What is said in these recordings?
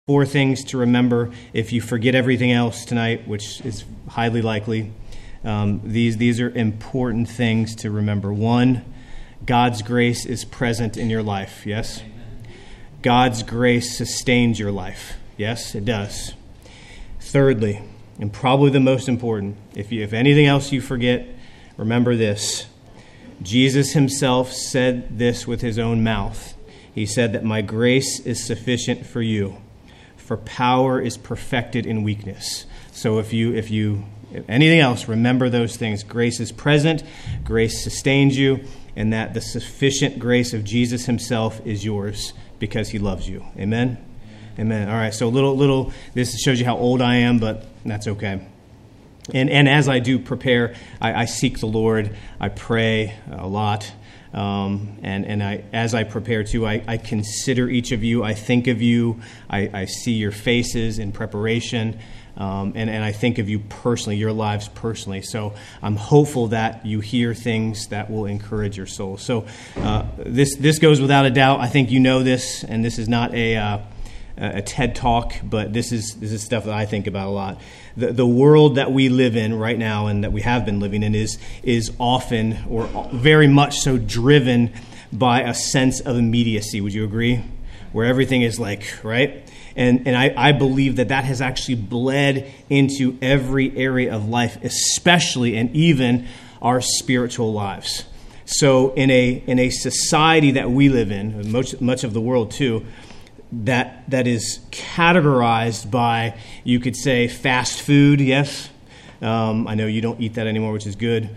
4 things to remember if you forget everything else tonight, which is highly likely. These are important things to remember. 1, God's grace is present in your life. Yes? God's grace sustains your life. Yes, it does. Thirdly, and probably the most important, if anything else you forget, remember this. Jesus himself said this with his own mouth. He said that my grace is sufficient for you, for power is perfected in weakness. So if anything else, remember those things. Grace is present, grace sustains you, and that the sufficient grace of Jesus himself is yours because he loves you. Amen? Amen. All right, so little. This shows you how old I am, but that's okay. And as I do prepare, I seek the Lord. I pray a lot. And as I prepare too, I consider each of you. I think of you. I see your faces in preparation. And I think of you personally, your lives personally. So I'm hopeful that you hear things that will encourage your soul. So this goes without a doubt. I think you know this, and this is not a TED Talk, but this is stuff that I think about a lot. The world that we live in right now and that we have been living in is often, or very much so, driven by a sense of immediacy. Would you agree? Where everything is like, right? And I believe that has actually bled into every area of life, especially and even our spiritual lives. So in a society that we live in, much of the world too, that is categorized by, you could say, fast food, yes? I know you don't eat that anymore, which is good.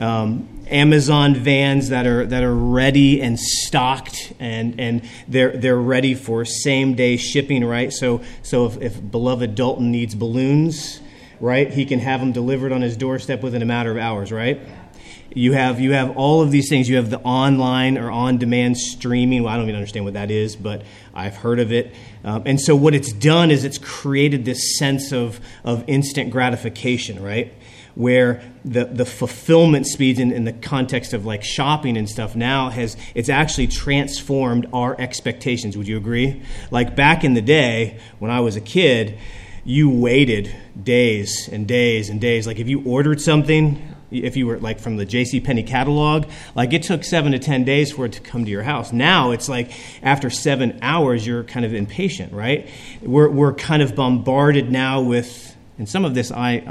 Amazon vans that are ready and stocked, and they're ready for same-day shipping, right? So if beloved Dalton needs balloons, right, he can have them delivered on his doorstep within a matter of hours, right? You have all of these things. You have the online or on-demand streaming. Well, I don't even understand what that is, but I've heard of it. And so what it's done is it's created this sense of instant gratification, right? Where the fulfillment speeds in the context of like shopping and stuff now it's actually transformed our expectations. Would you agree? Like back in the day when I was a kid, you waited days and days and days. Like if you ordered something, if you were like from the JCPenney catalog, like it took 7 to 10 days for it to come to your house. Now it's like after 7 hours, you're kind of impatient, right? We're kind of bombarded now with, and some of this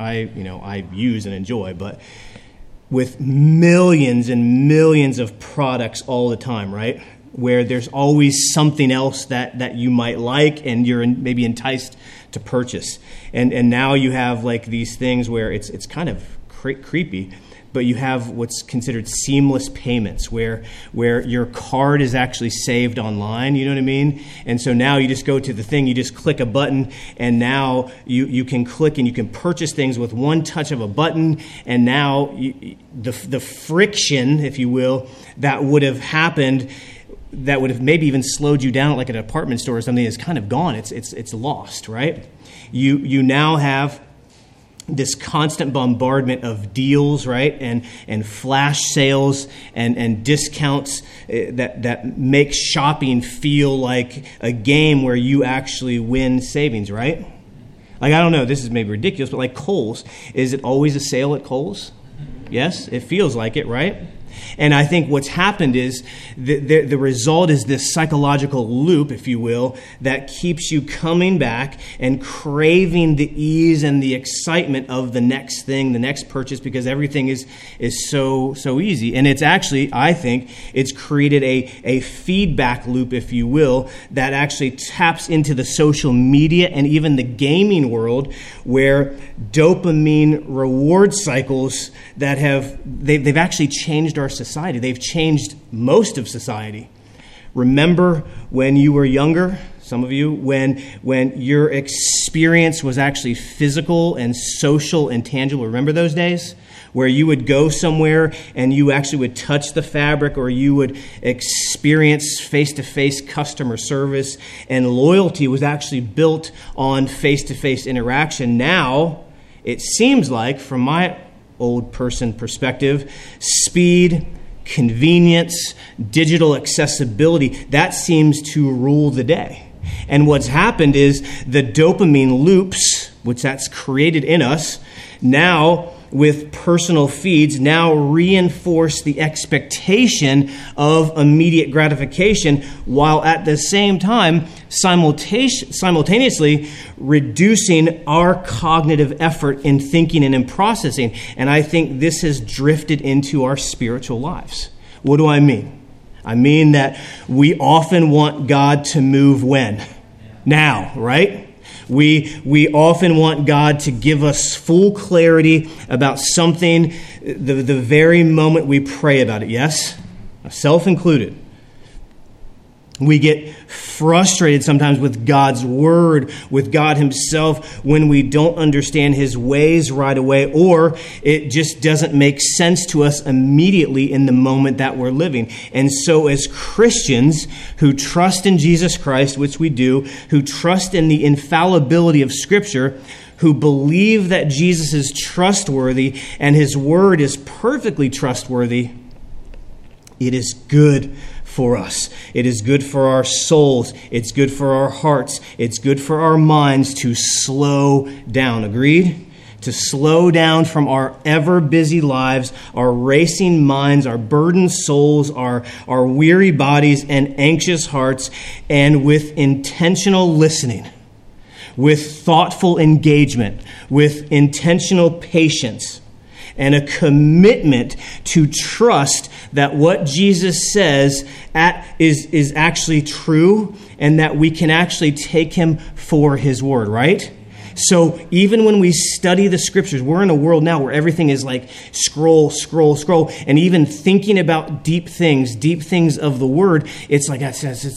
I use and enjoy, but with millions and millions of products all the time, right? Where there's always something else that you might like and you're maybe enticed to purchase. And now you have like these things where it's kind of creepy, but you have what's considered seamless payments where your card is actually saved online, you know what I mean? And so now you just go to the thing, you just click a button, and now you can click and you can purchase things with one touch of a button, and now the friction, if you will, that would have happened, that would have maybe even slowed you down at like a department store or something, is kind of gone. It's lost, right? You now have this constant bombardment of deals, right, and flash sales and discounts that make shopping feel like a game where you actually win savings, right? Like, I don't know, this is maybe ridiculous, but like Kohl's, is it always a sale at Kohl's? Yes, it feels like it, right? And I think what's happened is the result is this psychological loop, if you will, that keeps you coming back and craving the ease and the excitement of the next thing, the next purchase, because everything is so easy. And it's actually, I think, it's created a feedback loop, if you will, that actually taps into the social media and even the gaming world, where dopamine reward cycles that they've actually changed our society. They've changed most of society. Remember when you were younger, some of you, when your experience was actually physical and social and tangible. Remember those days? Where you would go somewhere and you actually would touch the fabric, or you would experience face-to-face customer service, and loyalty was actually built on face-to-face interaction. Now, it seems like, from my old person perspective, speed, convenience, digital accessibility, that seems to rule the day. And what's happened is the dopamine loops, which that's created in us, now with personal feeds, now reinforce the expectation of immediate gratification, while at the same time simultaneously reducing our cognitive effort in thinking and in processing. And I think this has drifted into our spiritual lives. What do I mean? I mean that we often want God to move when? Now, right? We often want God to give us full clarity about something the very moment we pray about it. Yes? Self included. We get frustrated sometimes with God's word, with God himself, when we don't understand his ways right away, or it just doesn't make sense to us immediately in the moment that we're living. And so as Christians who trust in Jesus Christ, which we do, who trust in the infallibility of Scripture, who believe that Jesus is trustworthy and his word is perfectly trustworthy, it is good for us. It is good for our souls. It's good for our hearts. It's good for our minds to slow down. Agreed? To slow down from our ever busy lives, our racing minds, our burdened souls, our weary bodies and anxious hearts, and with intentional listening, with thoughtful engagement, with intentional patience, and a commitment to trust that what Jesus says is actually true, and that we can actually take him for his word, right? So even when we study the Scriptures, we're in a world now where everything is like scroll, and even thinking about deep things of the Word, it's like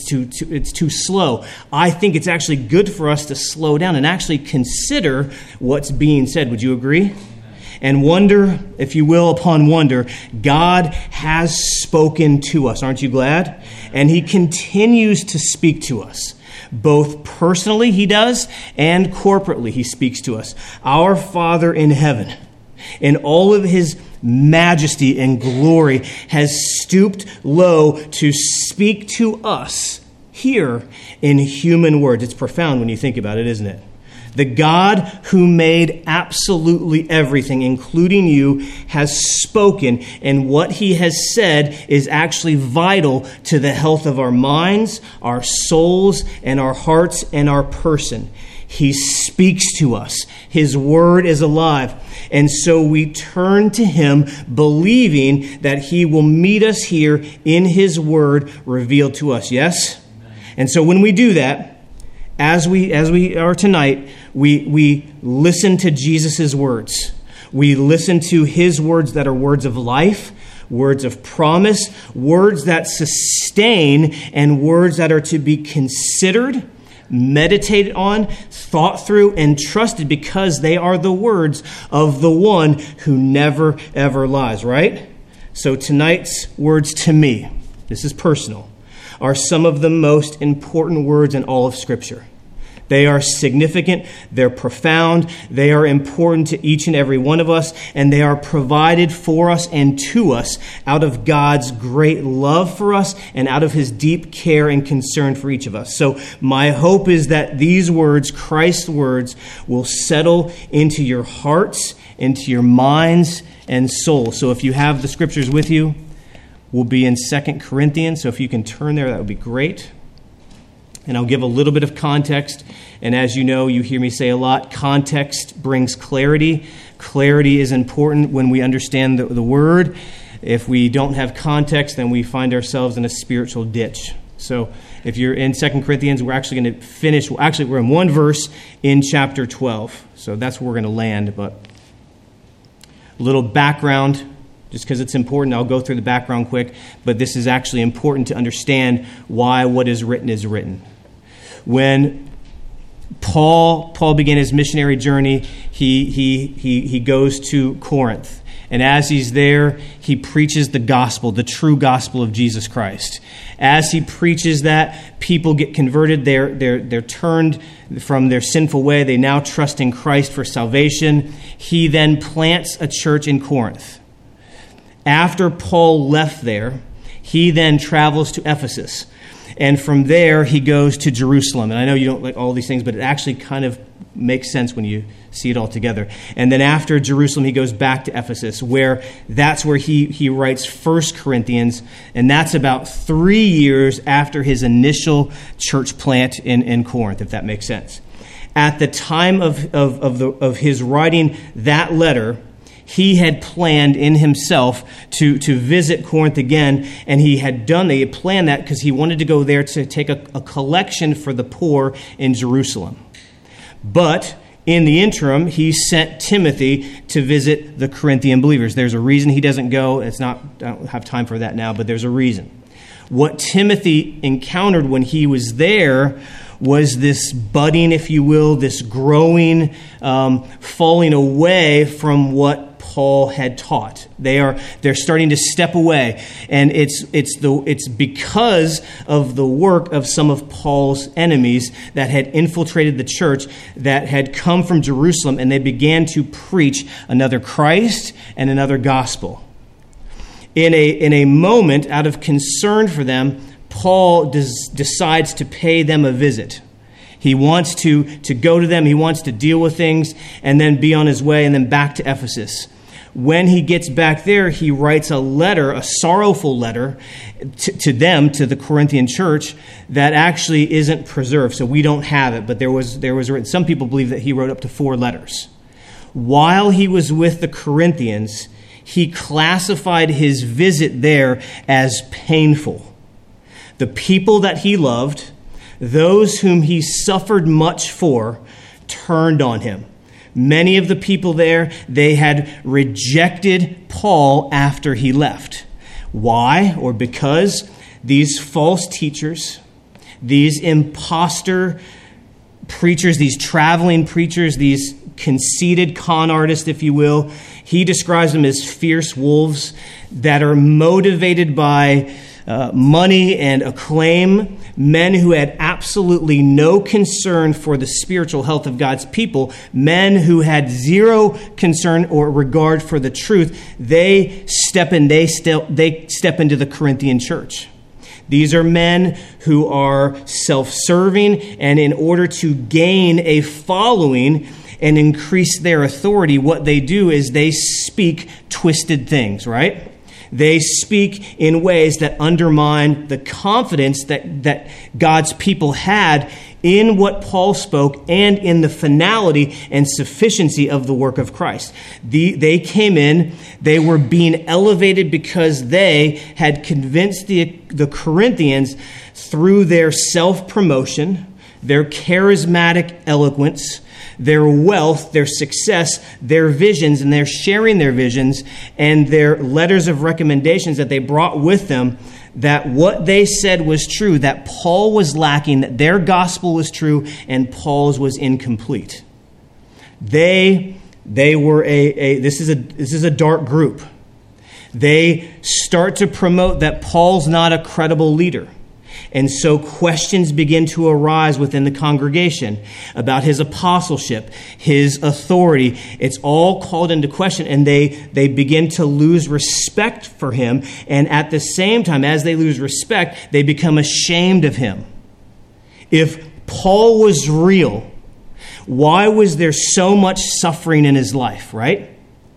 it's too slow. I think it's actually good for us to slow down and actually consider what's being said. Would you agree? And wonder, if you will, upon wonder, God has spoken to us. Aren't you glad? And he continues to speak to us. Both personally he does, and corporately he speaks to us. Our Father in heaven, in all of his majesty and glory, has stooped low to speak to us here in human words. It's profound when you think about it, isn't it? The God who made absolutely everything, including you, has spoken, and what he has said is actually vital to the health of our minds, our souls, and our hearts, and our person. He speaks to us. His word is alive. And so we turn to him, believing that he will meet us here in his word revealed to us. Yes? And so when we do that, as we are tonight, we listen to Jesus' words. We listen to his words that are words of life, words of promise, words that sustain, and words that are to be considered, meditated on, thought through, and trusted, because they are the words of the one who never, ever lies, right? So tonight's words to me, this is personal, are some of the most important words in all of Scripture. They are significant, they're profound, they are important to each and every one of us, and they are provided for us and to us out of God's great love for us and out of his deep care and concern for each of us. So my hope is that these words, Christ's words, will settle into your hearts, into your minds and souls. So if you have the Scriptures with you, we'll be in 2 Corinthians. So if you can turn there, that would be great. And I'll give a little bit of context. And as you know, you hear me say a lot, context brings clarity. Clarity is important when we understand the word. If we don't have context, then we find ourselves in a spiritual ditch. So if you're in 2 Corinthians, we're actually going to finish. Actually, we're in one verse in chapter 12. So that's where we're going to land. But a little background, just because it's important. I'll go through the background quick. But this is actually important to understand why what is written is written. When Paul began his missionary journey, he goes to Corinth. And as he's there, he preaches the gospel, the true gospel of Jesus Christ. As he preaches that, people get converted. They're turned from their sinful way. They now trust in Christ for salvation. He then plants a church in Corinth. After Paul left there, he then travels to Ephesus. And from there, he goes to Jerusalem. And I know you don't like all these things, but it actually kind of makes sense when you see it all together. And then after Jerusalem, he goes back to Ephesus, where that's where he writes 1 Corinthians. And that's about 3 years after his initial church plant in Corinth, if that makes sense. At the time of his writing that letter, he had planned in himself to visit Corinth again, and he had planned that because he wanted to go there to take a collection for the poor in Jerusalem. But in the interim, he sent Timothy to visit the Corinthian believers. There's a reason he doesn't go. I don't have time for that now, but there's a reason. What Timothy encountered when he was there was this budding, if you will, this growing, falling away from what Paul had taught. They're starting to step away, and it's because of the work of some of Paul's enemies that had infiltrated the church, that had come from Jerusalem, and they began to preach another Christ and another gospel. In a moment, out of concern for them, Paul decides to pay them a visit. He wants to go to them. He wants to deal with things and then be on his way and then back to Ephesus. When he gets back there, he writes a letter, a sorrowful letter to them, to the Corinthian church, that actually isn't preserved. So we don't have it, but there was written. Some people believe that he wrote up to 4 letters. While he was with the Corinthians, he classified his visit there as painful. The people that he loved, those whom he suffered much for, turned on him. Many of the people there, they had rejected Paul after he left. Why? Or because these false teachers, these imposter preachers, these traveling preachers, these conceited con artists, if you will, he describes them as fierce wolves that are motivated by money and acclaim, men who had absolutely no concern for the spiritual health of God's people, men who had zero concern or regard for the truth. They step into the Corinthian church. These are men who are self-serving, and in order to gain a following and increase their authority, what they do is they speak twisted things, right? They speak in ways that undermine the confidence that God's people had in what Paul spoke and in the finality and sufficiency of the work of Christ. They came in, they were being elevated because they had convinced the Corinthians through their self-promotion, their charismatic eloquence, their wealth, their success, their visions, and they're sharing their visions and their letters of recommendations that they brought with them, that what they said was true, that Paul was lacking, that their gospel was true, and Paul's was incomplete. They were this is a dark group. They start to promote that Paul's not a credible leader. And so questions begin to arise within the congregation about his apostleship, his authority. It's all called into question, and they begin to lose respect for him. And at the same time, as they lose respect, they become ashamed of him. If Paul was real, why was there so much suffering in his life, right?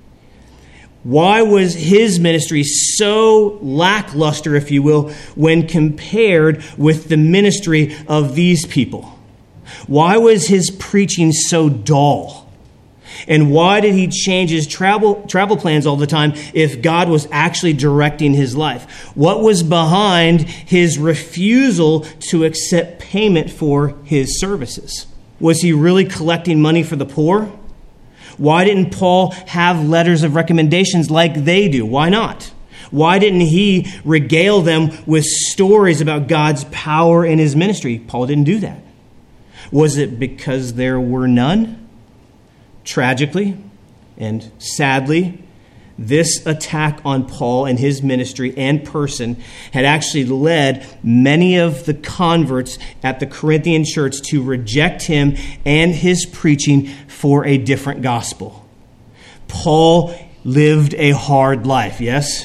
Why was his ministry so lackluster, if you will, when compared with the ministry of these people? Why was his preaching so dull? And why did he change his travel plans all the time if God was actually directing his life? What was behind his refusal to accept payment for his services? Was he really collecting money for the poor? Why didn't Paul have letters of recommendations like they do? Why not? Why didn't he regale them with stories about God's power in his ministry? Paul didn't do that. Was it because there were none? Tragically and sadly, this attack on Paul and his ministry and person had actually led many of the converts at the Corinthian church to reject him and his preaching for a different gospel. Paul lived a hard life, yes?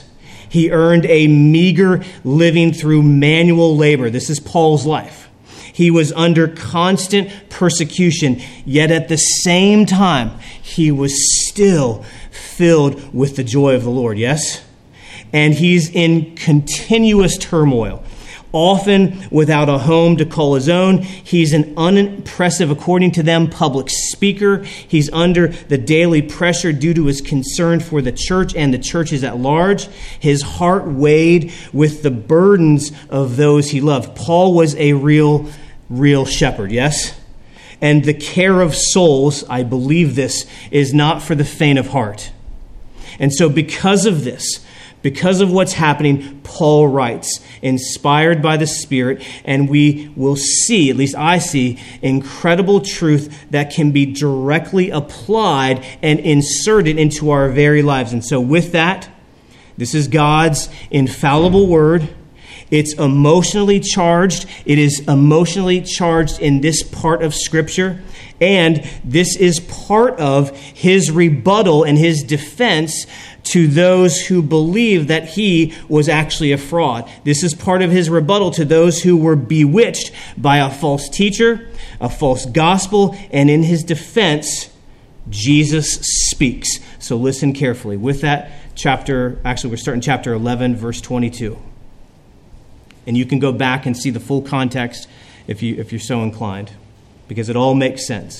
He earned a meager living through manual labor. This is Paul's life. He was under constant persecution, yet at the same time, he was still filled with the joy of the Lord, yes? And he's in continuous turmoil, often without a home to call his own. He's an unimpressive, according to them, public speaker. He's under the daily pressure due to his concern for the church and the churches at large. His heart weighed with the burdens of those he loved. Paul was a real shepherd, yes? And the care of souls, I believe this, is not for the faint of heart. And so because of this, because of what's happening, Paul writes, inspired by the Spirit, and we will see, at least I see, incredible truth that can be directly applied and inserted into our very lives. And so with that, this is God's infallible word. It's emotionally charged. It is emotionally charged in this part of Scripture. And this is part of his rebuttal and his defense to those who believe that he was actually a fraud. This is part of his rebuttal to those who were bewitched by a false teacher, a false gospel, and in his defense, Jesus speaks. So listen carefully. With that we're starting chapter 11, verse 22. And you can go back and see the full context if you're so inclined, because it all makes sense.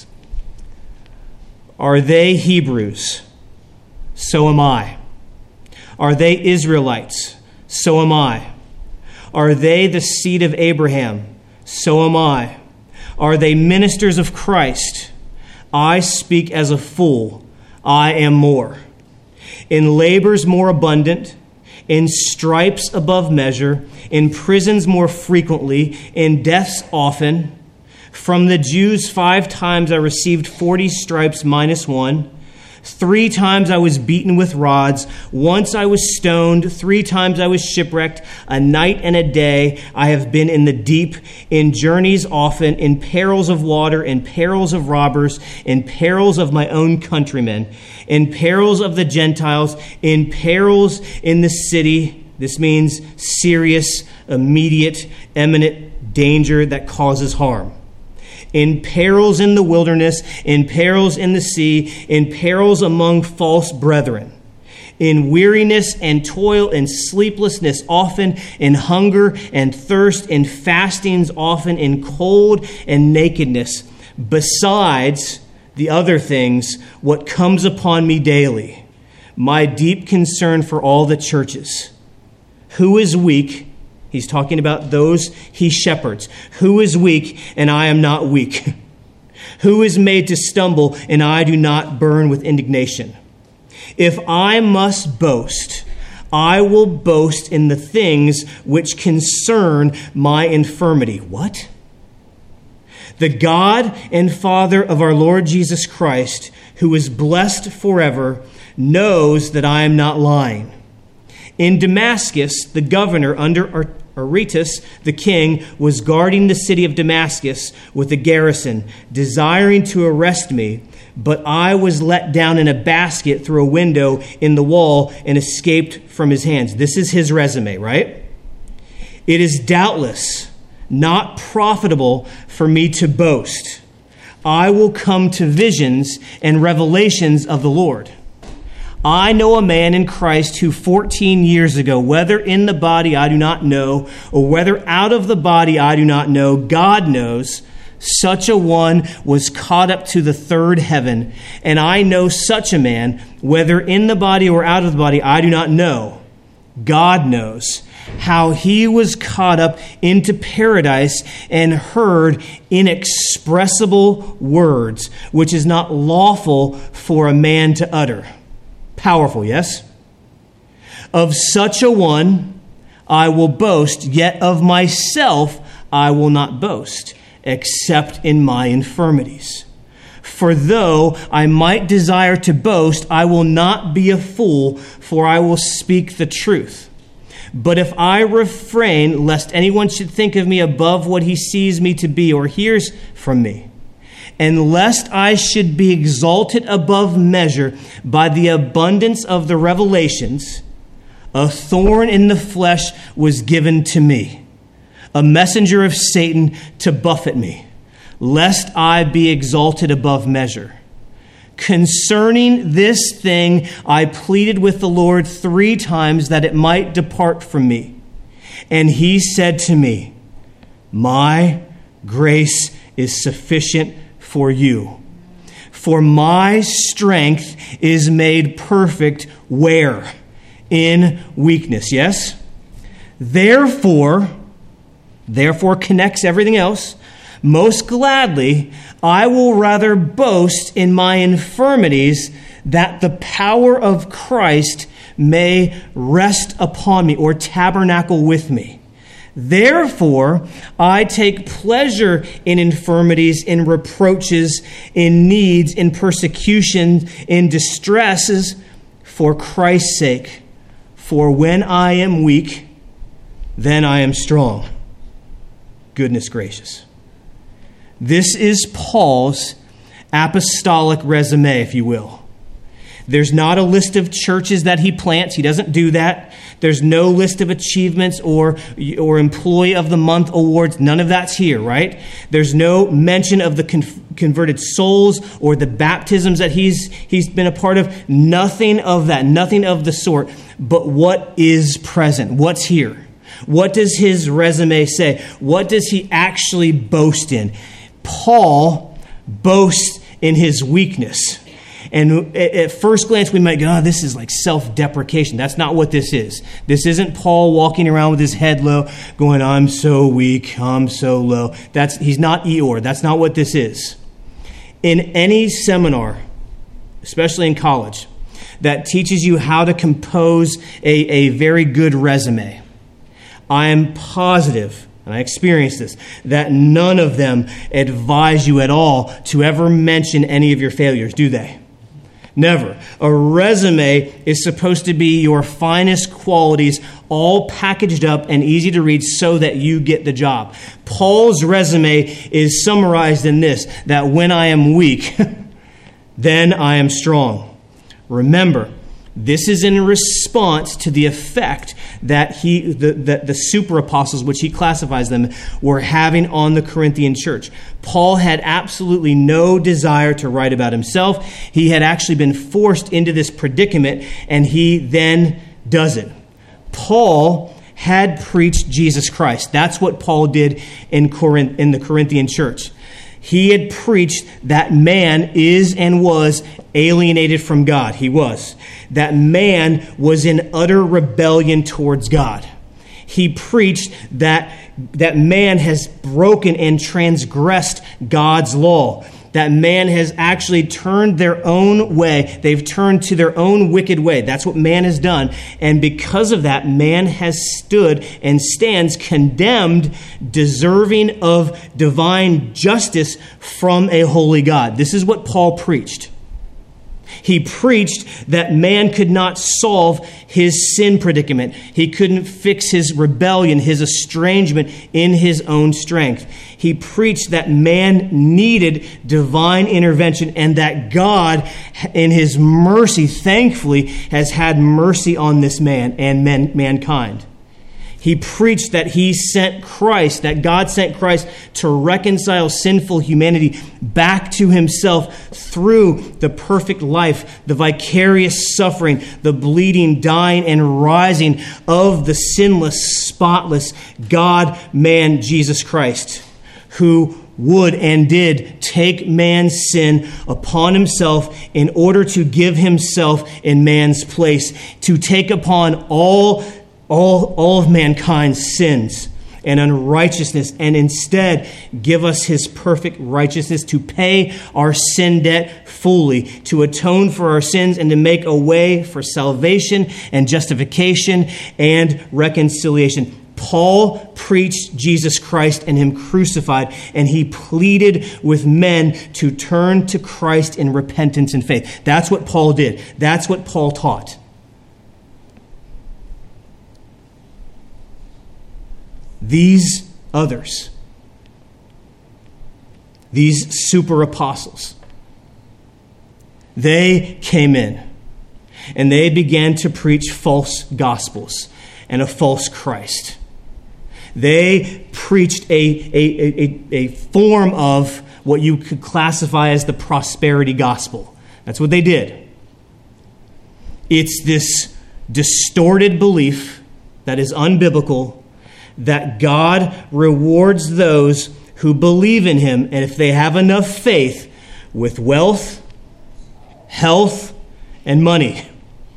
Are they Hebrews? So am I. Are they Israelites? So am I. Are they the seed of Abraham? So am I. Are they ministers of Christ? I speak as a fool. I am more. In labors more abundant, in stripes above measure, in prisons more frequently, in deaths often. From the Jews 5 times I received 40 stripes minus 1. 3 times I was beaten with rods. Once I was stoned. 3 times I was shipwrecked. A night and a day I have been in the deep, in journeys often, in perils of water, in perils of robbers, in perils of my own countrymen, in perils of the Gentiles, in perils in the city. This means serious, immediate, imminent danger that causes harm. In perils in the wilderness, in perils in the sea, in perils among false brethren, in weariness and toil and sleeplessness often, in hunger and thirst, in fastings often, in cold and nakedness, besides the other things, what comes upon me daily, my deep concern for all the churches. Who is weak? He's talking about those he shepherds. Who is weak, and I am not weak? Who is made to stumble, and I do not burn with indignation? If I must boast, I will boast in the things which concern my infirmity. What? The God and Father of our Lord Jesus Christ, who is blessed forever, knows that I am not lying. In Damascus, the governor under Aretas, the king, was guarding the city of Damascus with a garrison, desiring to arrest me, but I was let down in a basket through a window in the wall and escaped from his hands. This is his resume, right? It is doubtless not profitable for me to boast. I will come to visions and revelations of the Lord. I know a man in Christ who 14 years ago, whether in the body I do not know, or whether out of the body I do not know, God knows, such a one was caught up to the third heaven. And I know such a man, whether in the body or out of the body I do not know, God knows, how he was caught up into paradise and heard inexpressible words, which is not lawful for a man to utter. Powerful, yes? Of such a one I will boast, yet of myself I will not boast, except in my infirmities. For though I might desire to boast, I will not be a fool, for I will speak the truth. But if I refrain, lest anyone should think of me above what he sees me to be or hears from me, and lest I should be exalted above measure by the abundance of the revelations, a thorn in the flesh was given to me, a messenger of Satan to buffet me, lest I be exalted above measure. Concerning this thing, I pleaded with the Lord 3 times that it might depart from me. And he said to me, my grace is sufficient for you. For my strength is made perfect where? In weakness. Yes? Therefore connects everything else. Most gladly, I will rather boast in my infirmities, that the power of Christ may rest upon me or tabernacle with me. Therefore, I take pleasure in infirmities, in reproaches, in needs, in persecution, in distresses, for Christ's sake. For when I am weak, then I am strong. Goodness gracious. This is Paul's apostolic resume, if you will. There's not a list of churches that he plants. He doesn't do that. There's no list of achievements or Employee of the Month awards. None of that's here, right? There's no mention of the converted souls or the baptisms that he's been a part of. Nothing of that. Nothing of the sort. But what is present? What's here? What does his resume say? What does he actually boast in? Paul boasts in his weakness. And at first glance, we might go, oh, this is like self-deprecation. That's not what this is. This isn't Paul walking around with his head low, going, I'm so weak, I'm so low. He's not Eeyore. That's not what this is. In any seminar, especially in college, that teaches you how to compose a very good resume, I am positive, and I experienced this, that none of them advise you at all to ever mention any of your failures, do they? Never. A resume is supposed to be your finest qualities, all packaged up and easy to read so that you get the job. Paul's resume is summarized in this, that when I am weak, then I am strong. Remember, this is in response to the effect that the super apostles, which he classifies them, were having on the Corinthian church. Paul had absolutely no desire to write about himself. He had actually been forced into this predicament, and he then does it. Paul had preached Jesus Christ. That's what Paul did in the Corinthian church. He had preached that man is and was alienated from God. He was. That man was in utter rebellion towards God. He preached that man has broken and transgressed God's law. That man has actually turned their own way. They've turned to their own wicked way. That's what man has done. And because of that, man has stood and stands condemned, deserving of divine justice from a holy God. This is what Paul preached. He preached that man could not solve his sin predicament. He couldn't fix his rebellion, his estrangement in his own strength. He preached that man needed divine intervention and that God, in his mercy, thankfully, has had mercy on this man and mankind. He preached that he sent Christ, that God sent Christ to reconcile sinful humanity back to himself through the perfect life, the vicarious suffering, the bleeding, dying, and rising of the sinless, spotless God-man Jesus Christ, who would and did take man's sin upon himself in order to give himself in man's place, to take upon all of mankind's sins and unrighteousness, and instead give us his perfect righteousness to pay our sin debt fully, to atone for our sins, and to make a way for salvation and justification and reconciliation. Paul preached Jesus Christ and him crucified, and he pleaded with men to turn to Christ in repentance and faith. That's what Paul did. That's what Paul taught. These others, these super apostles, they came in and they began to preach false gospels and a false Christ. They preached a form of what you could classify as the prosperity gospel. That's what they did. It's this distorted belief that is unbiblical that God rewards those who believe in him, and if they have enough faith, with wealth, health, and money.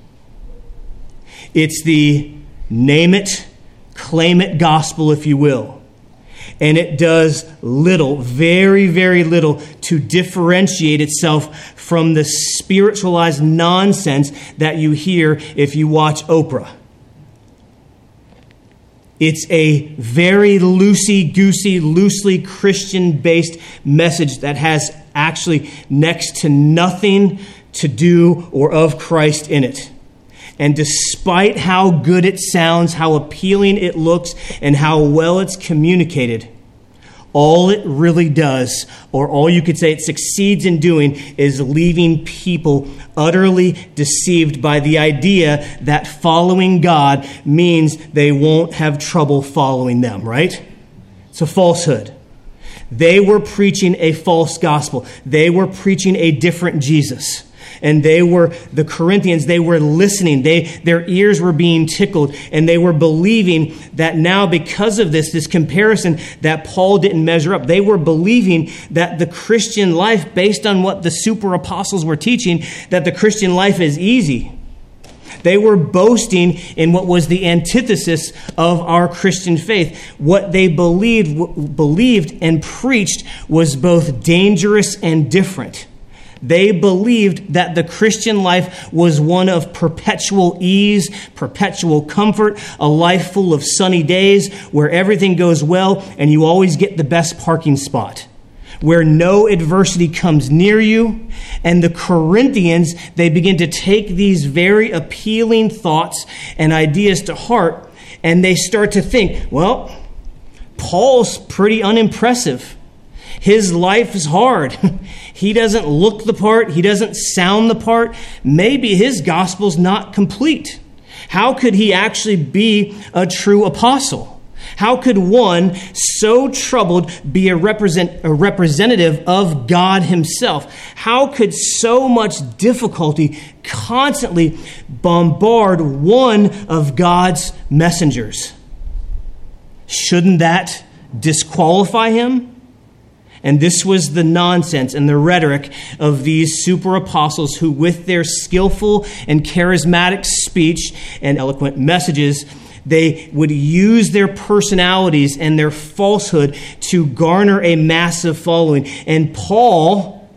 It's the name it, claim it gospel, if you will. And it does little, very, very little, to differentiate itself from the spiritualized nonsense that you hear if you watch Oprah. It's a very loosey-goosey, loosely Christian-based message that has actually next to nothing to do or of Christ in it. And despite how good it sounds, how appealing it looks, and how well it's communicated, all it really does, or all you could say it succeeds in doing, is leaving people utterly deceived by the idea that following God means they won't have trouble following them, right? It's a falsehood. They were preaching a false gospel. They were preaching a different Jesus. And the Corinthians, they were listening. Their ears were being tickled. And they were believing that now, because of this comparison that Paul didn't measure up, they were believing that the Christian life, based on what the super apostles were teaching, that the Christian life is easy. They were boasting in what was the antithesis of our Christian faith. What they believed and preached was both dangerous and different. They believed that the Christian life was one of perpetual ease, perpetual comfort, a life full of sunny days where everything goes well and you always get the best parking spot, where no adversity comes near you. And the Corinthians, they begin to take these very appealing thoughts and ideas to heart, and they start to think, well, Paul's pretty unimpressive. His life is hard. He doesn't look the part. He doesn't sound the part. Maybe his gospel's not complete. How could he actually be a true apostle? How could one so troubled be a representative of God himself? How could so much difficulty constantly bombard one of God's messengers? Shouldn't that disqualify him? And this was the nonsense and the rhetoric of these super apostles who, with their skillful and charismatic speech and eloquent messages, they would use their personalities and their falsehood to garner a massive following. And Paul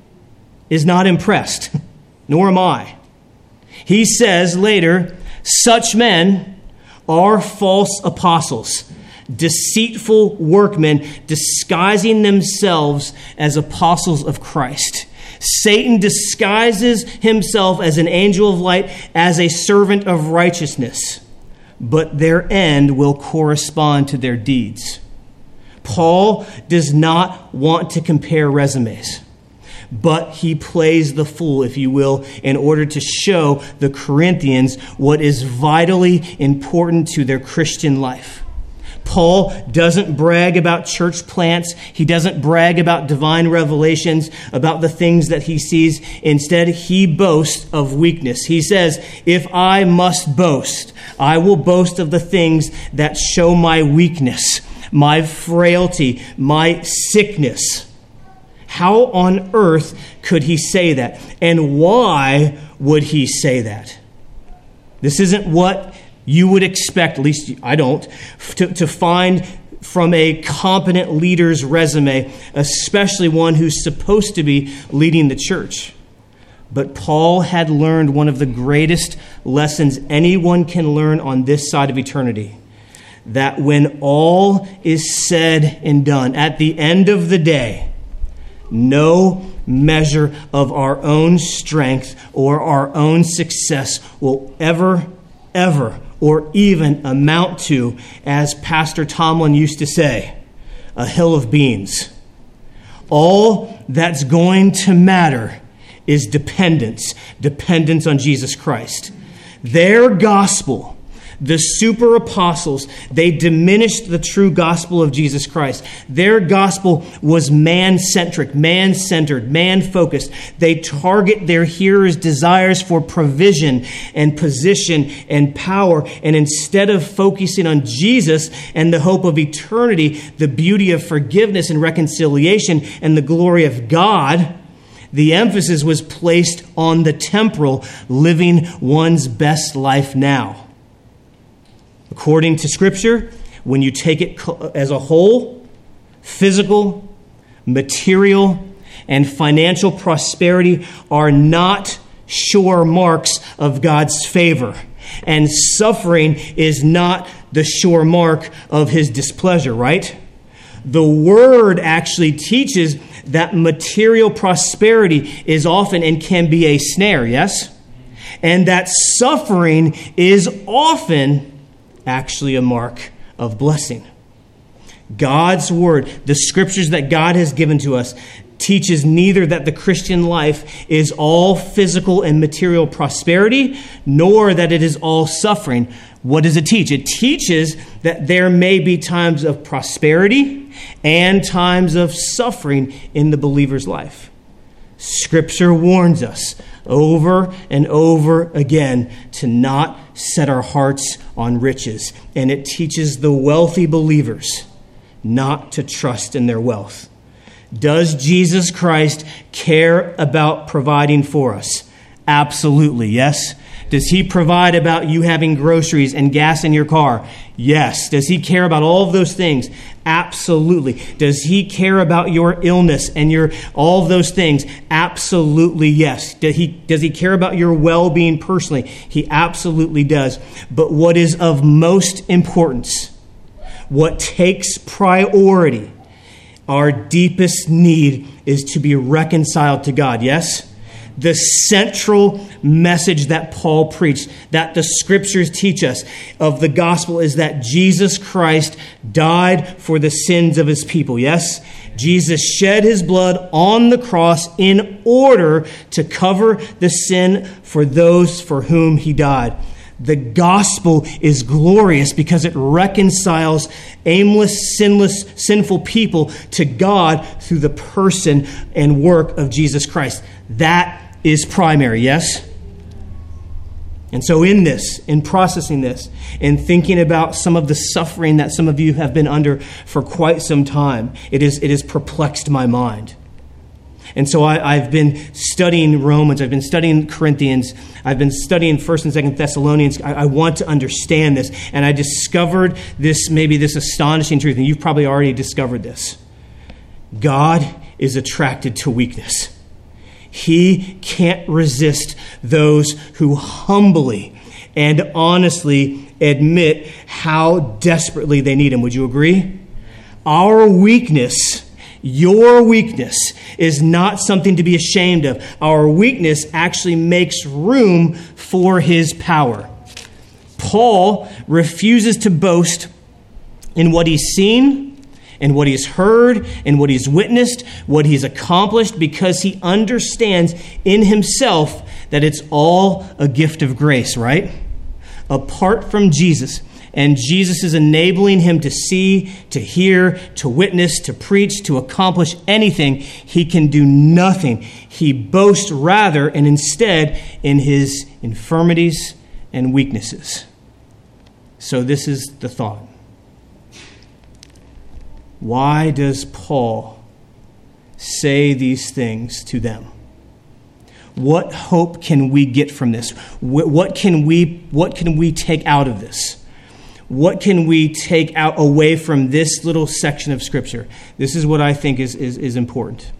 is not impressed, nor am I. He says later, such men are false apostles, deceitful workmen disguising themselves as apostles of Christ. Satan disguises himself as an angel of light, as a servant of righteousness, but their end will correspond to their deeds. Paul does not want to compare resumes, but he plays the fool, if you will, in order to show the Corinthians what is vitally important to their Christian life. Paul doesn't brag about church plants. He doesn't brag about divine revelations, about the things that he sees. Instead, he boasts of weakness. He says, if I must boast, I will boast of the things that show my weakness, my frailty, my sickness. How on earth could he say that? And why would he say that? This isn't what you would expect, at least I don't, to find from a competent leader's resume, especially one who's supposed to be leading the church. But Paul had learned one of the greatest lessons anyone can learn on this side of eternity, that when all is said and done, at the end of the day, no measure of our own strength or our own success will ever or even amount to, as Pastor Tomlin used to say, a hill of beans. All that's going to matter is dependence on Jesus Christ. Their gospel, the super apostles, they diminished the true gospel of Jesus Christ. Their gospel was man-centric, man-centered, man-focused. They target their hearers' desires for provision and position and power. And instead of focusing on Jesus and the hope of eternity, the beauty of forgiveness and reconciliation and the glory of God, the emphasis was placed on the temporal, living one's best life now. According to Scripture, when you take it as a whole, physical, material, and financial prosperity are not sure marks of God's favor. And suffering is not the sure mark of His displeasure, right? The Word actually teaches that material prosperity is often and can be a snare, yes? And that suffering is often actually a mark of blessing. God's Word, the Scriptures that God has given to us, teaches neither that the Christian life is all physical and material prosperity, nor that it is all suffering. What does it teach? It teaches that there may be times of prosperity and times of suffering in the believer's life. Scripture warns us over and over again to not set our hearts on riches. And it teaches the wealthy believers not to trust in their wealth. Does Jesus Christ care about providing for us? Absolutely, yes. Does He provide about you having groceries and gas in your car? Yes. Does He care about all of those things? Absolutely. Does He care about your illness and all of those things? Absolutely, yes. Does He care about your well-being personally? He absolutely does. But what is of most importance, what takes priority, our deepest need is to be reconciled to God, yes? The central message that Paul preached, that the Scriptures teach us of the gospel, is that Jesus Christ died for the sins of His people, yes? Jesus shed His blood on the cross in order to cover the sin for those for whom He died. The gospel is glorious because it reconciles aimless, sinless, sinful people to God through the person and work of Jesus Christ. That is primary, yes? And so in processing this, in thinking about some of the suffering that some of you have been under for quite some time, it has perplexed my mind. And so I've been studying Romans, I've been studying Corinthians, I've been studying 1st and 2nd Thessalonians. I want to understand this. And I discovered this astonishing truth, and you've probably already discovered this. God is attracted to weakness. He can't resist those who humbly and honestly admit how desperately they need Him. Would you agree? Our weakness, your weakness, is not something to be ashamed of. Our weakness actually makes room for His power. Paul refuses to boast in what he's seen, and what he's heard, and what he's witnessed, what he's accomplished, because he understands in himself that it's all a gift of grace, right? Apart from Jesus, and Jesus is enabling him to see, to hear, to witness, to preach, to accomplish anything, he can do nothing. He boasts rather and instead in his infirmities and weaknesses. So this is the thought. Why does Paul say these things to them? What hope can we get from this? What can we take out of this? What can we take out away from this little section of Scripture? This is what I think is important.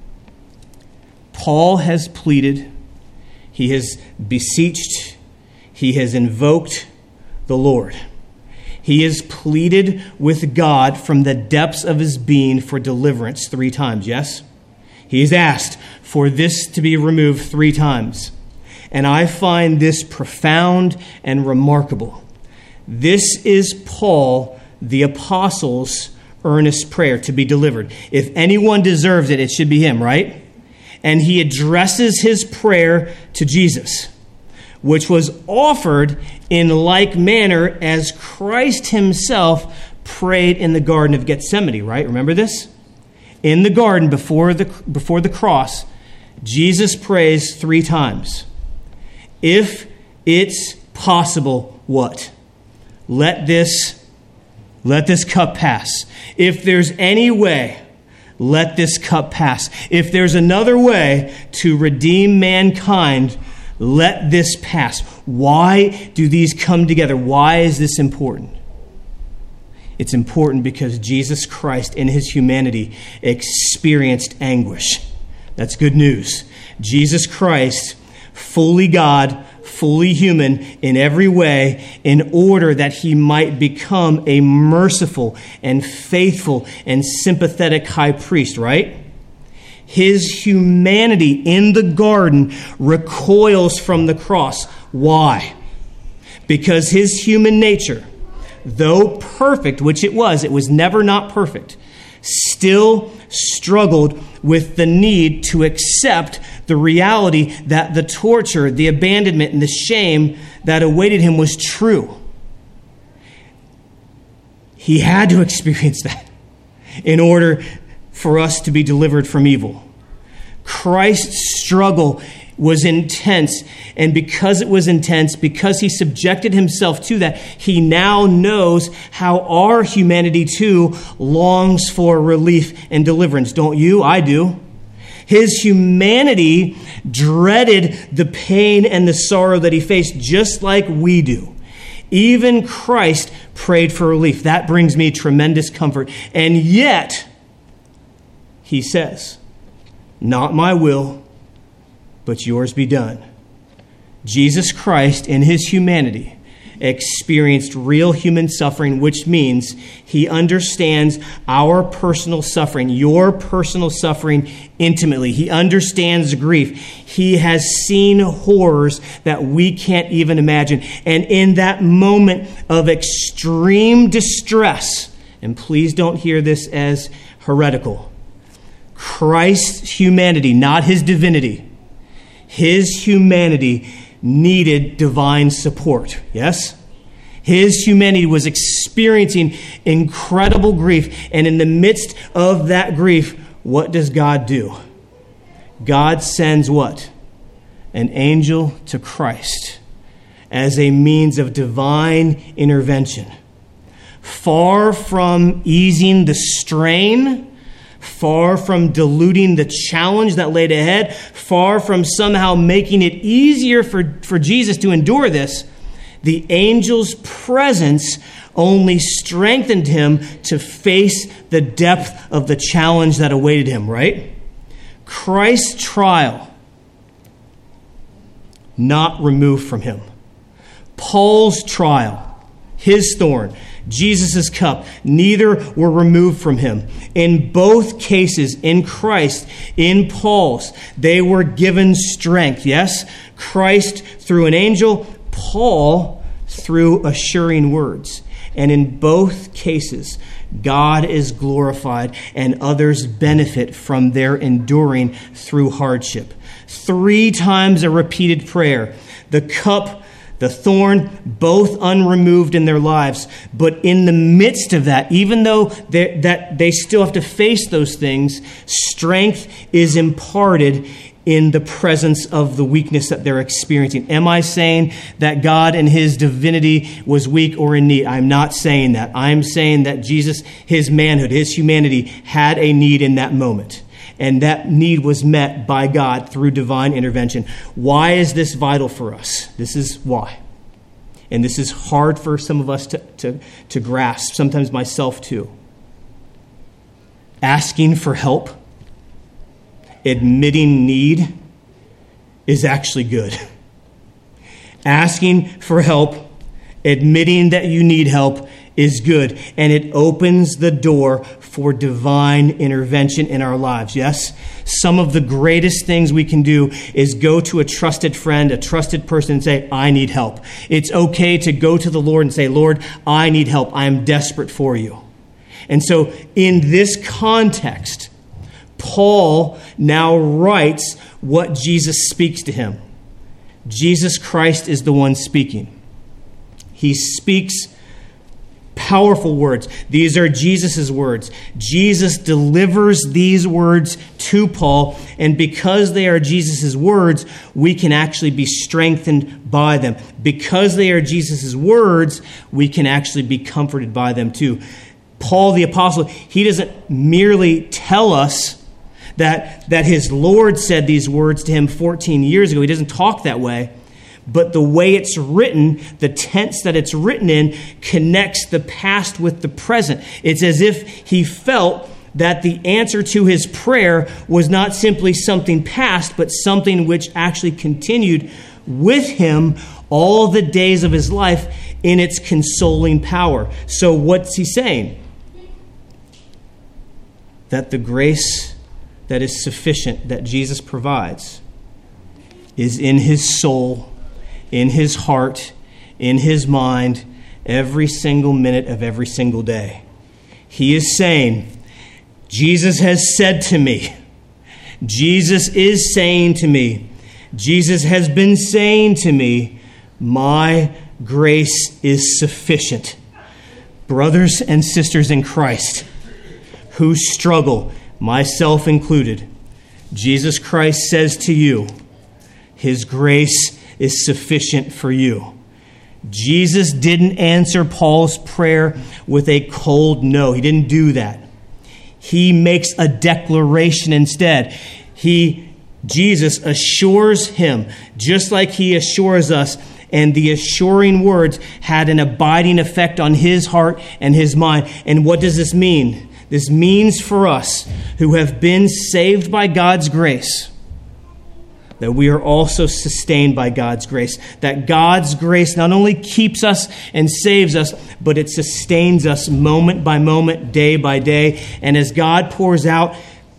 Paul has pleaded, he has beseeched, he has invoked the Lord. He has pleaded with God from the depths of his being for deliverance 3 times, yes? He's asked for this to be removed 3 times. And I find this profound and remarkable. This is Paul, the apostle's earnest prayer to be delivered. If anyone deserves it, it should be him, right? and he addresses his prayer to Jesus, which was offered in like manner as Christ himself prayed in the Garden of Gethsemane, right? Remember this? In the garden before the cross, Jesus prays 3 times. If it's possible, what? Let this cup pass. If there's any way, let this cup pass. If there's another way to redeem mankind, let this pass. Why do these come together? Why is this important? It's important because Jesus Christ in his humanity experienced anguish. That's good news. Jesus Christ, fully God, fully human in every way, in order that he might become a merciful and faithful and sympathetic high priest, right? His humanity in the garden recoils from the cross. Why? Because his human nature, though perfect, which it was never not perfect, still struggled with the need to accept the reality that the torture, the abandonment, and the shame that awaited him was true. He had to experience that in order for us to be delivered from evil. Christ's struggle was intense, and because it was intense, because he subjected himself to that, he now knows how our humanity too longs for relief and deliverance. Don't you? I do. His humanity dreaded the pain and the sorrow that he faced just like we do. Even Christ prayed for relief. That brings me tremendous comfort. And yet, he says, not my will, but yours be done. Jesus Christ, in his humanity, experienced real human suffering, which means he understands our personal suffering, your personal suffering intimately. He understands grief. He has seen horrors that we can't even imagine. And in that moment of extreme distress, and please don't hear this as heretical, Christ's humanity, not his divinity, his humanity needed divine support. Yes? His humanity was experiencing incredible grief. And in the midst of that grief, what does God do? God sends what? An angel to Christ as a means of divine intervention. Far from easing the strain, far from diluting the challenge that laid ahead, far from somehow making it easier for Jesus to endure this, the angel's presence only strengthened him to face the depth of the challenge that awaited him, right? Christ's trial, not removed from him. Paul's trial, his thorn, Jesus' cup, neither were removed from him. In both cases, in Christ, in Paul's, they were given strength. Yes, Christ through an angel, Paul through assuring words. And in both cases, God is glorified and others benefit from their enduring through hardship. 3 times a repeated prayer. The cup, the thorn, both unremoved in their lives. But in the midst of that, even though they still have to face those things, strength is imparted in the presence of the weakness that they're experiencing. Am I saying that God in his divinity was weak or in need? I'm not saying that. I'm saying that Jesus, his manhood, his humanity, had a need in that moment. And that need was met by God through divine intervention. Why is this vital for us? This is why. And this is hard for some of us to grasp, sometimes myself too. Asking for help, admitting need is actually good. Asking for help, admitting that you need help is good. And it opens the door for divine intervention in our lives. Yes? Some of the greatest things we can do is go to a trusted friend, a trusted person, and say, I need help. It's okay to go to the Lord and say, Lord, I need help. I am desperate for you. And so in this context, Paul now writes what Jesus speaks to him. Jesus Christ is the one speaking. He speaks powerful words. These are Jesus' words. Jesus delivers these words to Paul, and because they are Jesus' words, we can actually be strengthened by them. Because they are Jesus' words, we can actually be comforted by them too. Paul the apostle, he doesn't merely tell us that his Lord said these words to him 14 years ago. He doesn't talk that way. But the way it's written, the tense that it's written in, connects the past with the present. It's as if he felt that the answer to his prayer was not simply something past, but something which actually continued with him all the days of his life in its consoling power. So what's he saying? That the grace that is sufficient that Jesus provides is in his soul, in his heart, in his mind, every single minute of every single day. He is saying, Jesus has said to me, Jesus is saying to me, Jesus has been saying to me, my grace is sufficient. Brothers and sisters in Christ who struggle, myself included, Jesus Christ says to you, his grace is sufficient for you. Jesus didn't answer Paul's prayer with a cold no. He didn't do that. He makes a declaration instead. Jesus assures him, just like he assures us, and the assuring words had an abiding effect on his heart and his mind. And what does this mean? This means for us who have been saved by God's grace, that we are also sustained by God's grace. That God's grace not only keeps us and saves us, but it sustains us moment by moment, day by day. And as God pours out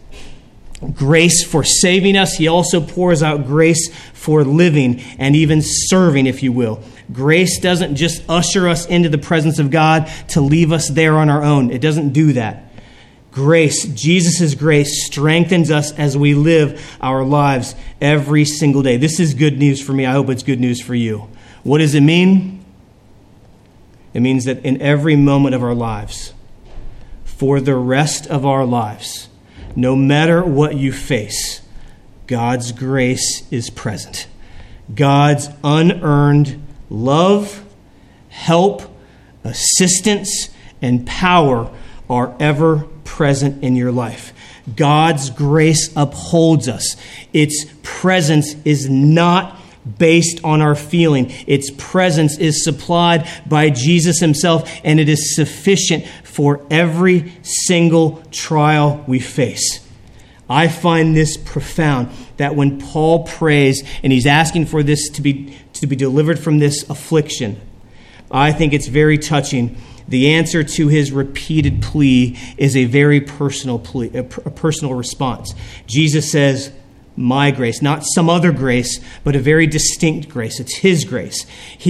grace for saving us, he also pours out grace for living and even serving, if you will. Grace doesn't just usher us into the presence of God to leave us there on our own. It doesn't do that. Grace, Jesus' grace, strengthens us as we live our lives every single day. This is good news for me. I hope it's good news for you. What does it mean? It means that in every moment of our lives, for the rest of our lives, no matter what you face, God's grace is present. God's unearned love, help, assistance, and power are ever present in your life. God's grace upholds us. Its presence is not based on our feeling. Its presence is supplied by Jesus himself, and it is sufficient for every single trial we face. I find this profound, that when Paul prays and he's asking for this to be delivered from this affliction, I think it's very touching. The answer to his repeated plea is a very personal plea, a personal response. Jesus says, my grace, not some other grace, but a very distinct grace. It's his grace.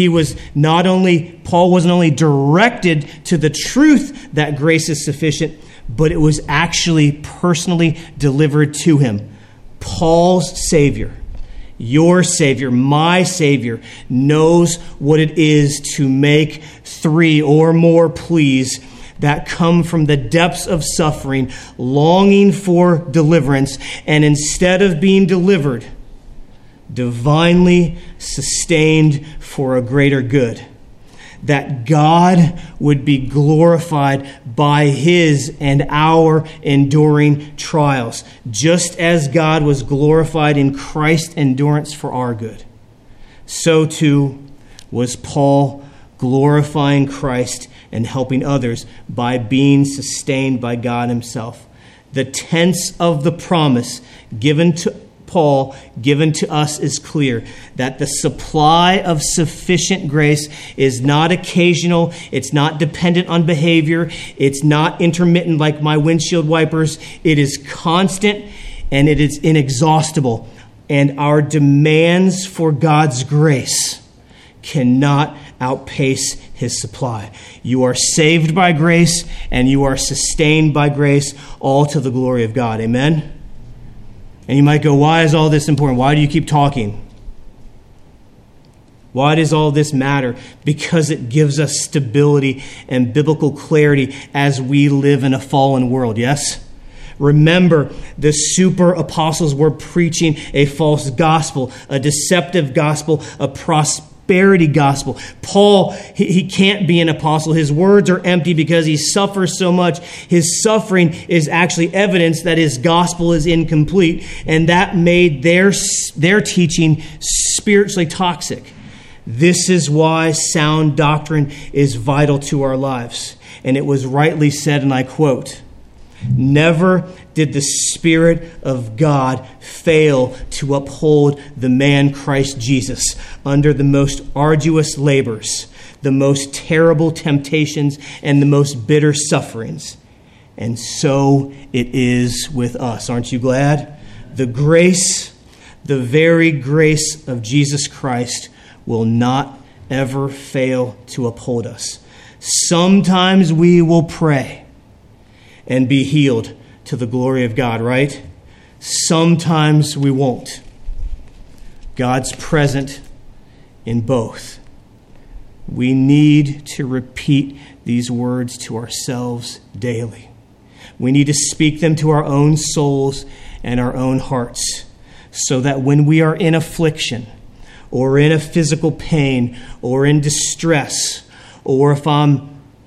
Paul wasn't only directed to the truth that grace is sufficient, but it was actually personally delivered to him. Paul's Savior, your Savior, my Savior, knows what it is to make 3 or more pleas that come from the depths of suffering, longing for deliverance, and instead of being delivered, divinely sustained for a greater good. That God would be glorified by his and our enduring trials, just as God was glorified in Christ's endurance for our good. So too was Paul glorifying Christ and helping others by being sustained by God himself. The tense of the promise given to Paul, given to us, is clear, that the supply of sufficient grace is not occasional, it's not dependent on behavior, it's not intermittent like my windshield wipers, it is constant and it is inexhaustible. And our demands for God's grace cannot outpace his supply. You are saved by grace and you are sustained by grace, all to the glory of God. Amen? And you might go, why is all this important? Why do you keep talking? Why does all this matter? Because it gives us stability and biblical clarity as we live in a fallen world, yes? Remember, the super apostles were preaching a false gospel, a deceptive gospel, a prosperity gospel. Paul, he can't be an apostle. His words are empty because he suffers so much. His suffering is actually evidence that his gospel is incomplete, and that made their teaching spiritually toxic. This is why sound doctrine is vital to our lives. And it was rightly said, and I quote, "Never did the Spirit of God fail to uphold the man Christ Jesus under the most arduous labors, the most terrible temptations, and the most bitter sufferings. And so it is with us." Aren't you glad? The grace, the very grace of Jesus Christ will not ever fail to uphold us. Sometimes we will pray and be healed to the glory of God, right? Sometimes we won't. God's present in both. We need to repeat these words to ourselves daily. We need to speak them to our own souls and our own hearts so that when we are in affliction or in a physical pain or in distress, or if I'm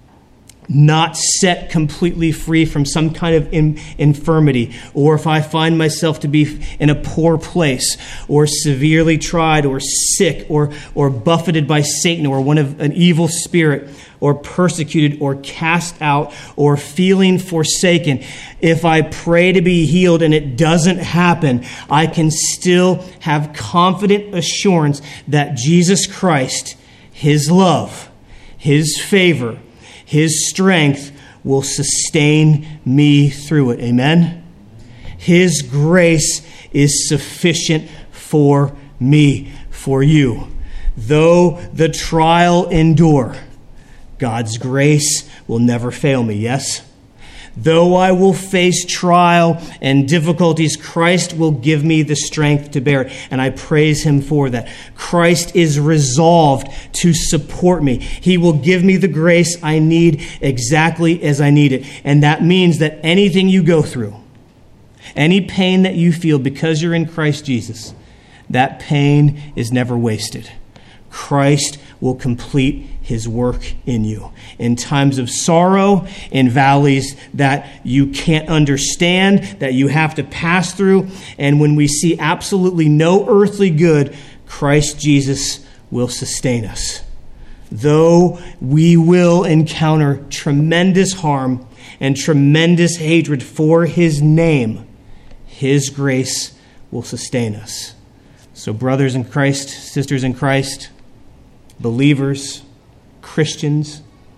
not set completely free from some kind of infirmity, or if I find myself to be in a poor place, or severely tried, or sick, or buffeted by Satan, or an evil spirit, or persecuted, or cast out, or feeling forsaken, if I pray to be healed and it doesn't happen, I can still have confident assurance that Jesus Christ, His love, His favor, His strength will sustain me through it. Amen? His grace is sufficient for me, for you. Though the trial endure, God's grace will never fail me, yes? Though I will face trial and difficulties, Christ will give me the strength to bear it, and I praise Him for that. Christ is resolved to support me. He will give me the grace I need exactly as I need it, and that means that anything you go through, any pain that you feel because you're in Christ Jesus, that pain is never wasted. Christ will complete His work in you. In times of sorrow, in valleys that you can't understand, that you have to pass through, and when we see absolutely no earthly good, Christ Jesus will sustain us. Though we will encounter tremendous harm and tremendous hatred for His name, His grace will sustain us. So brothers in Christ, sisters in Christ, believers, Christians,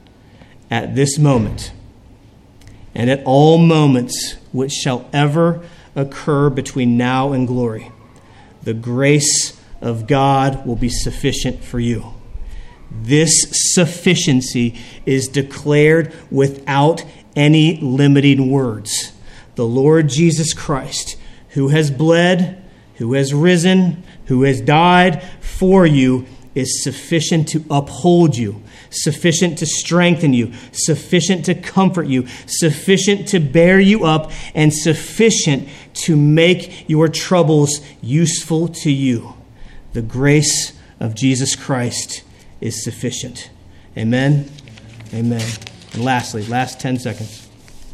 at this moment, and at all moments which shall ever occur between now and glory, the grace of God will be sufficient for you. This sufficiency is declared without any limiting words. The Lord Jesus Christ, who has bled, who has risen, who has died for you, is sufficient to uphold you, sufficient to strengthen you, sufficient to comfort you, sufficient to bear you up, and sufficient to make your troubles useful to you. The grace of Jesus Christ is sufficient. Amen? Amen. And lastly, last 10 seconds.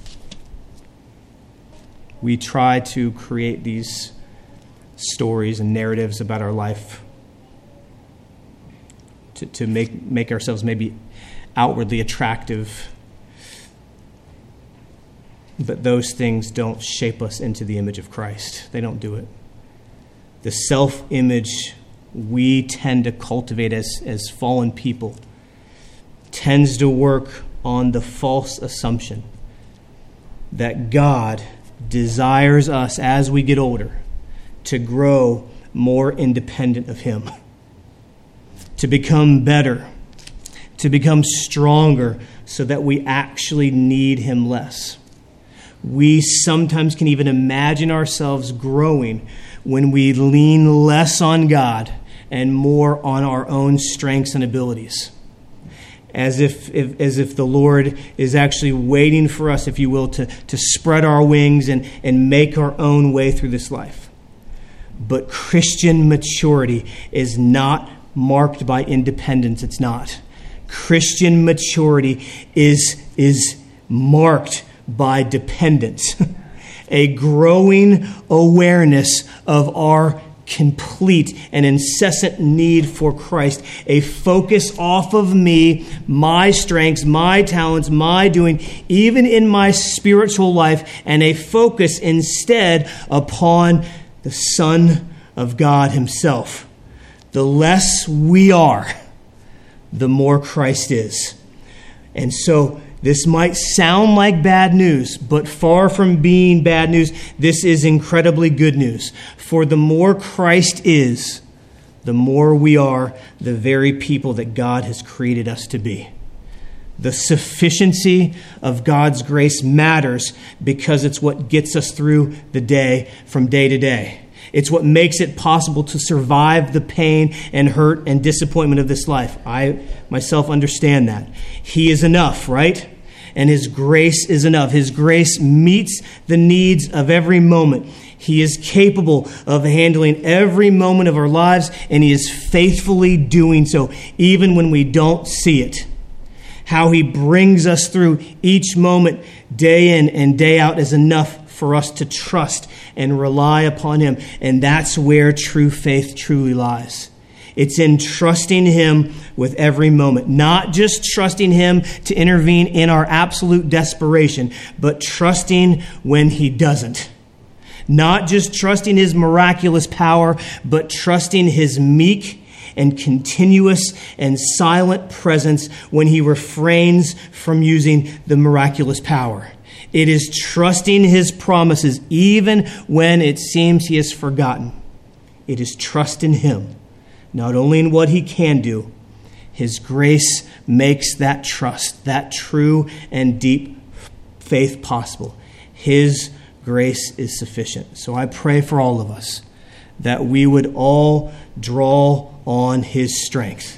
We try to create these stories and narratives about our life to make ourselves maybe outwardly attractive. But those things don't shape us into the image of Christ. They don't do it. The self-image we tend to cultivate as fallen people tends to work on the false assumption that God desires us as we get older to grow more independent of Him, to become better, to become stronger so that we actually need Him less. We sometimes can even imagine ourselves growing when we lean less on God and more on our own strengths and abilities. As if the Lord is actually waiting for us, if you will, to spread our wings and make our own way through this life. But Christian maturity is not marked by independence. It's not. Christian maturity is marked by dependence. A growing awareness of our complete and incessant need for Christ. A focus off of me, my strengths, my talents, my doing, even in my spiritual life, and a focus instead upon the Son of God himself. The less we are, the more Christ is. And so this might sound like bad news, but far from being bad news, this is incredibly good news. For the more Christ is, the more we are the very people that God has created us to be. The sufficiency of God's grace matters because it's what gets us through the day from day to day. It's what makes it possible to survive the pain and hurt and disappointment of this life. I myself understand that. He is enough, right? And His grace is enough. His grace meets the needs of every moment. He is capable of handling every moment of our lives, and He is faithfully doing so, even when we don't see it. How He brings us through each moment, day in and day out, is enough for us to trust and rely upon Him. And that's where true faith truly lies. It's in trusting Him with every moment. Not just trusting Him to intervene in our absolute desperation, but trusting when He doesn't. Not just trusting His miraculous power, but trusting His meek and continuous and silent presence when He refrains from using the miraculous power. It is trusting His promises even when it seems He has forgotten. It is trusting Him, not only in what He can do. His grace makes that trust, that true and deep faith possible. His grace is sufficient. So I pray for all of us that we would all draw on His strength,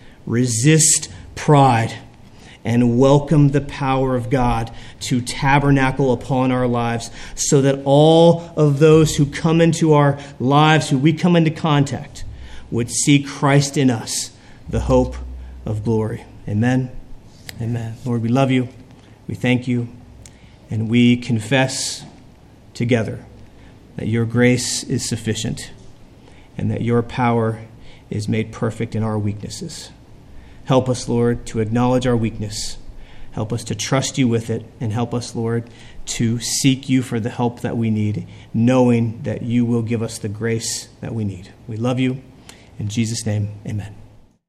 resist pride, and welcome the power of God to tabernacle upon our lives, so that all of those who come into our lives, who we come into contact, would see Christ in us, the hope of glory. Amen. Amen. Lord, we love You. We thank You. And we confess together that Your grace is sufficient and that Your power is made perfect in our weaknesses. Help us, Lord, to acknowledge our weakness. Help us to trust You with it. And help us, Lord, to seek You for the help that we need, knowing that You will give us the grace that we need. We love You. In Jesus' name, amen.